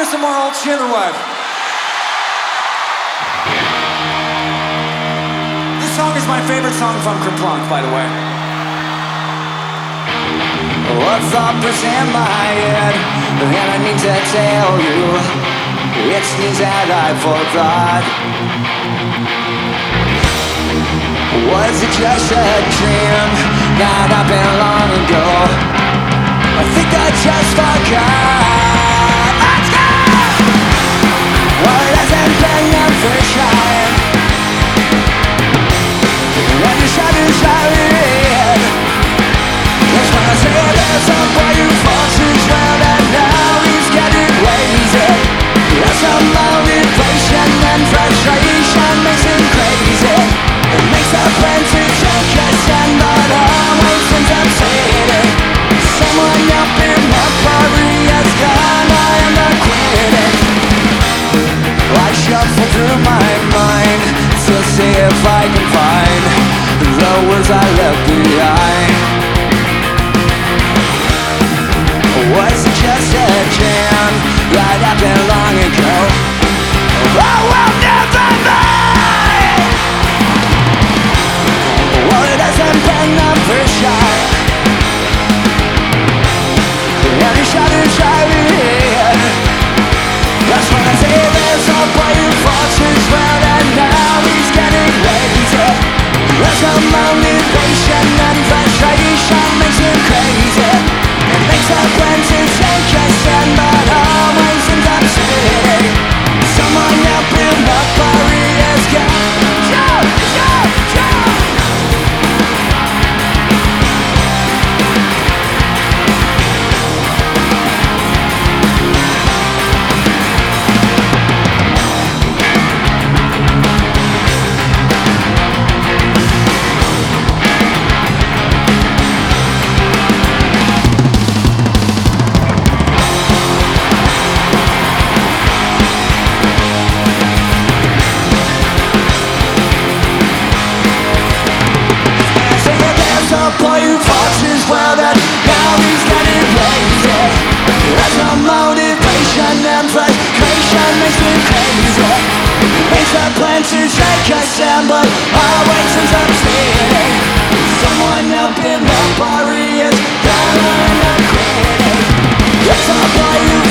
some more old shit or what? This song is my favorite song from Kerplunk, by the way. What thought was in my head, and I need to tell you, it's things that I forgot. Was it just a dream that happened long ago? I think I just forgot. Let's go! Well, it hasn't been never shine, and the shadows are in. That's when I say there's a boy who falls his round, and now he's getting lazy. There's some motivation and frustration makes him crazy. It makes a plan to take us and but always ends up fading. Someone up in my party has gone, I am not quitting. I shuffle through my mind to see if I can find the words I left behind. Was it just a jam that happened long ago? I will never know. Well, it hasn't been never shot, and the shadows are in. That's when I say there's a boy who fought his round, and now he's getting lazy. There's a motivation and frustration makes him crazy. It makes a plan to take a stand, but always ends up sitting. Someone up in the party has got boy who fought his world, and now he's getting lazy. There's no motivation and frustration makes me crazy. Makes a plan to take a stand, but always ends up stealing. Someone up in the party is gonna end up quitting. It's a boy who